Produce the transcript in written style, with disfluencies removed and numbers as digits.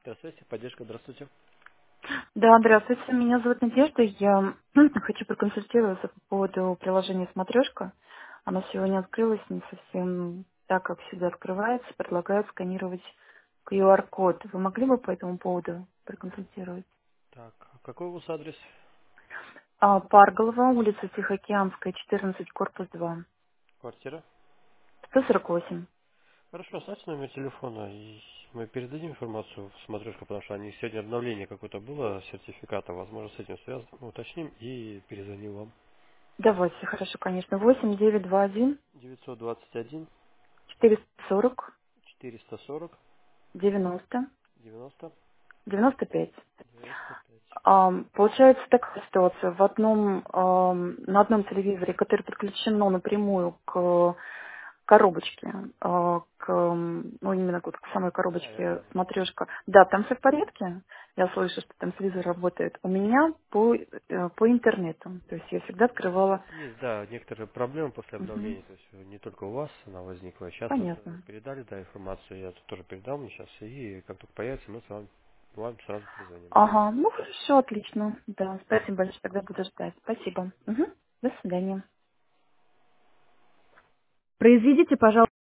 Связи, поддержка, здравствуйте. Да, здравствуйте. Меня зовут Надежда. Я хочу проконсультироваться по поводу приложения «Смотрешка». Оно сегодня открылось не совсем так, как всегда открывается. Предлагают сканировать QR-код. Вы могли бы по этому поводу проконсультировать? Так, какой у вас адрес? Парголова, улица Тихоокеанская, 14, корпус 2. Квартира? 148. Хорошо, оставьте номер телефона, и мы передадим информацию в смотрешку, потому что они сегодня обновление какое-то было сертификата, возможно, с этим связано. Мы уточним и перезвоним вам. Давайте, хорошо, конечно. 8921 921 440 440 90 90 95. 95. Получается такая ситуация. На одном телевизоре, который подключено напрямую к коробочке, ну, именно вот к самой Да, я коробочке понял. смотрешка. Да, там все в порядке. Я слышу, что там телевизор работает. У меня по интернету. То есть я всегда Сейчас открывала. есть, да, некоторые проблемы после Мгм. обновления, то есть не только у вас она возникла. Сейчас вот Понятно. передали, да, информацию, я тут тоже передам сейчас, и как только появится, мы с вами вам сразу перезвоним. Ага, ну хорошо, отлично. Да, спасибо большое, тогда буду ждать. Спасибо. Мгм. До свидания. Произведите, пожалуйста.